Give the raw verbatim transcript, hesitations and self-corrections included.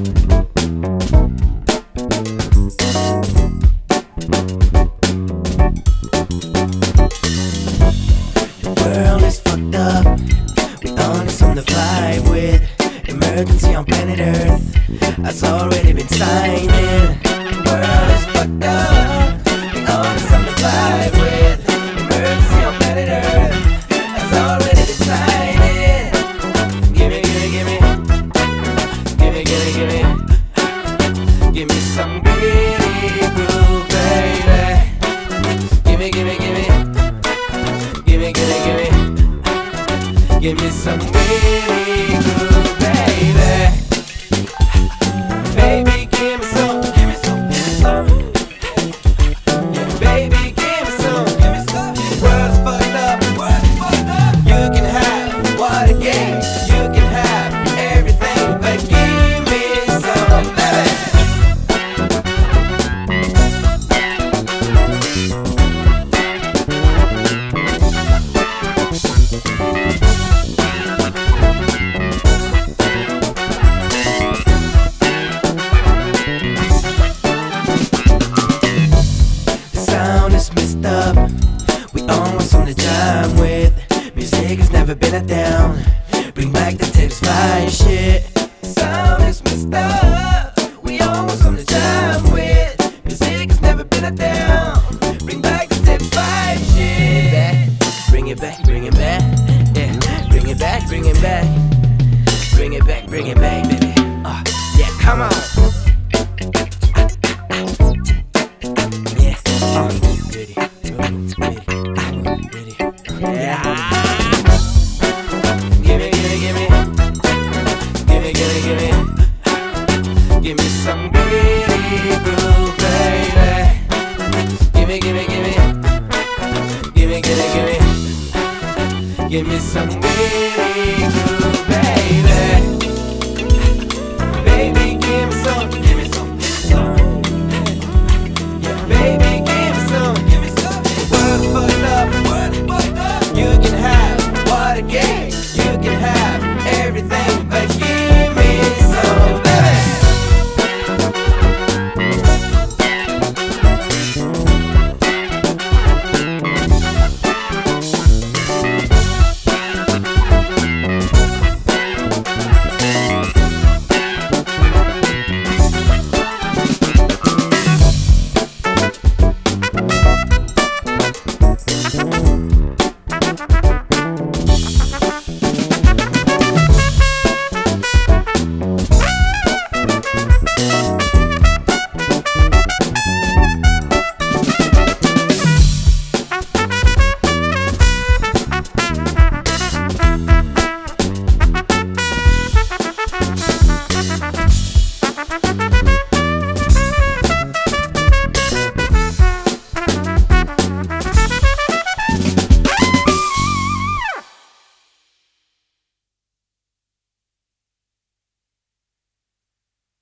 World is fucked up. We on something to fly with. Emergency on planet Earth has already been signed in. World is fucked up. We on something to fly with. Emergency on planet Earth has already been signed in. Gimme, gimme, gimme, gimme, gimme, gimme, give me some really groove, baby. Gimme, gimme, gimme. Gimme, gimme, gimme, give me some really good, baby. Baby, give me some, give me some, give me some. Baby, give me some, give me some. World's fucked up, world's fucked up. You can have what a game, you can have everything, but give me some, baby. Messed up. We on what's on the time with. Music has never been a down. Bring back the tips fly shit. Sound is messed up. We on what's on the time with. Music has never been a down. Bring back the tips fly shit. Bring it back, bring it back, yeah. Bring it back, bring it back. Bring it back, bring it back, baby. Uh, yeah, come on. Yeah. Gimme, gimme, gimme, gimme, gimme, gimme, give me some really groove, baby. Gimme, gimme, gimme, gimme, gimme, gimme, give me some really groove.